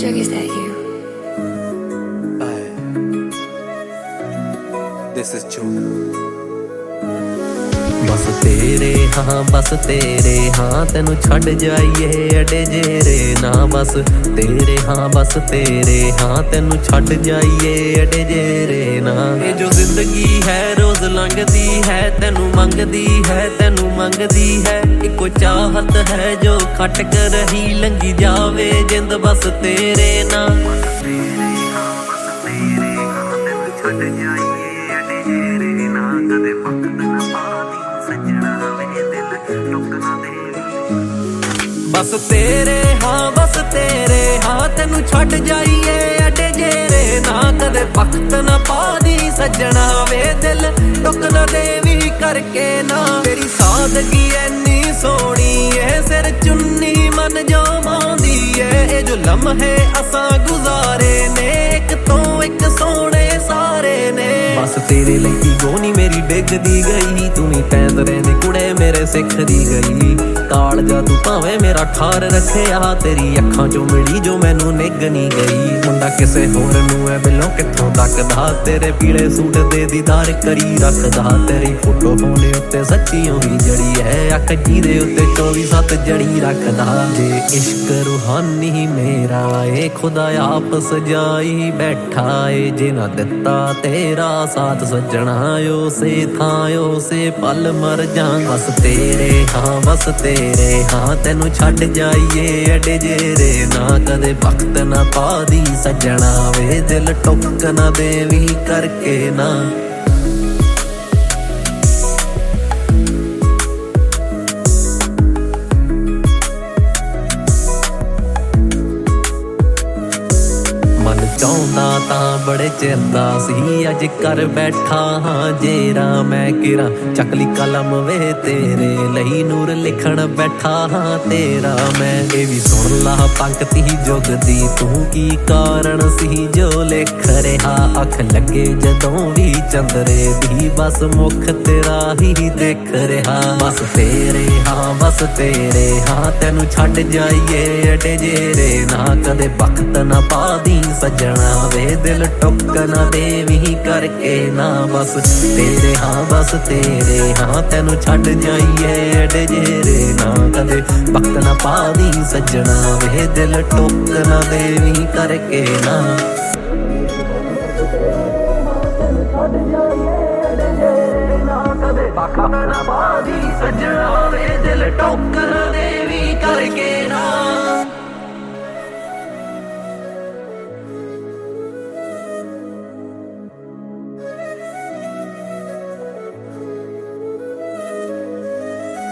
Jug, is that you? This is Jug. बस तेरे हाँ तेनू छड़ जाइए अडे जेरे ना बस तेरे हाँ तेनू छड़ जाइए अडे जेरे ना ये जो जिंदगी है रोज लंघदी है तेनू मंगदी है इको चाहत है जो खट कर ही लंघी जावे जिंद बस तेरे ना छड़ जाइए अडे जेरे ना कदे वक्त ना पादी सजना वे दिल टुक ना देवी बस तेरे हाँ तेनू छड़ जाइए अडे जेरे ना कदे वक्त ना पादी सजना वे दिल टुक ना देवी करके ना तेरी सादगी ऐनी सोनी है सिर चुन्नी मन जो मांदी है जो लम्हे असां गुजारे ने एक तो एक सोने सारे ने बस तेरे ਲਈ ਗੋਨੀ ਮੇਰੀ ਡਿੱਗਦੀ ਗਈ ਤੂੰ ਹੀ ਪੈਂਦ ਰਹਿੰਦੀ ਕੁੜੇ ਮੇਰੇ ਸਿੱਖਦੀ ਗਈ ਕਾਲ ਜਾ ਤੂੰ ਭਾਵੇਂ ਮੇਰਾ ਠਾਰ ਰੱਖਿਆ ਤੇਰੀ ਅੱਖਾਂ ਚੋਂ ਮਿਲੀ ਜੋ ਮੈਨੂੰ ਨਿੱਘ ਨਹੀਂ ਗਈ ਮੁੰਡਾ ਕਿਸੇ ਹੋਰ ਨੂੰ ਐ ਬਿਲੋਂ ਕਿੱਥੋਂ ਤੱਕਦਾ ਤੇਰੇ ਪੀਲੇ ਸੂਟ ਦੇ ਦੀਦਾਰ ਕਰੀ ਰੱਖਦਾ ਤੇਰੀ ਫੋਟੋ ਫੋਨ ਉੱਤੇ ਸੱਚੀ ਹੋਈ ਜੜੀ ਹੈ ਅੱਖ ਜਿਹਦੇ ਉੱਤੇ 24/7 ਜੜੀ ਰੱਖਦਾ ਜੇ ਇਸ਼ਕ ਰੂਹਾਨੀ ਮੇਰਾ ਏ ਖੁਦਾ ਆਪ ਸਜਾਈ ਬੈਠਾ ਏ ਜੇ ਨਾ ਦਿੱਤਾ ਤੇਰਾ ਸਾਥ ਸੱਜਣਾ ਉਸੇ ਥਾਂ ਉਸੇ ਪਲ ਮਰ ਜਾਂ ਬਸ ਤੇਰੇ ਹਾਂ ਤੈਨੂੰ ਛੱਡ ਜਾਈਏ ਅਡੇ ਜੇਰੇ ਨਾ ਕਦੇ ਵਕਤ ਨਾ ਪਾਦੀ ਸੱਜਣਾ ਵੇ ਦਿਲ ਟੁੱਕ ਨਾ ਦੇਵੀ ਕਰਕੇ ਨਾ ਚਾਹੁੰਦਾ ਤਾਂ ਬੜੇ ਚਿਰ ਦਾ ਸੀ ਅੱਜ ਕਰ ਬੈਠਾ ਹਾਂ ਜੇਰਾ ਮੈਂ ਕਿਰਾ ਚੱਕਲੀ ਕਲਮ ਵੇ ਤੇਰੇ ਲਈ ਨੂਰ ਲਿਖਣ ਬੈਠਾ ਹਾਂ ਤੇਰਾ ਮੈਂ ਇਹ ਵੀ ਸੁਣ ਲਾ ਪੰਕਤੀ ਜੁਗਦੀ ਤੂੰ ਕੀ ਕਾਰਨ ਸੀ ਜੋ ਲਿਖ ਰਿਹਾ ਅੱਖ ਲੱਗੇ ਜਦੋਂ ਵੀ ਚੰਦਰੇ ਦੀ ਬਸ ਮੁਖ ਤੇਰਾ ਹੀ ਦੇਖ ਰਿਹਾ ਬਸ ਤੇਰੇ ਹਾਂ ਤੈਨੂੰ ਛੱਡ ਜਾਈਏ ਅਡੇ ਜੇਰੇ ਨਾ ਕਦੇ ਵਕਤ ਨਾ ਪਾਦੀ ਸੱਜਣਾ ਵੇ ਦਿਲ ਟੁੱਕ ਨਾ ਦੇਵੀ ਕਰਕੇ ਨਾ ਬਸ ਤੇਰੇ ਹਾਂ ਤੈਨੂੰ ਛੱਡ ਜਾਈਏ ਅਡੇ ਜੇਰੇ ਨਾ ਕਦੇ ਵਕਤ ਨਾ ਪਾਦੀ ਸੱਜਣਾ ਵੇ ਦਿਲ ਟੁੱਕ ਨਾ ਦੇਵੀ ਕਰਕੇ ਨਾ ਛੱਡ ਜਾਈਏ ਅਡੇ ਜੇਰੇ ਨਾ ਕਦੇ ਵਕਤ ਨਾ ਪਾਦੀ ਸੱਜਣਾ ਵੇ ਦਿਲ ਟੁੱਕ ਨਾ ਦੇਵੀ ਕਰਕੇ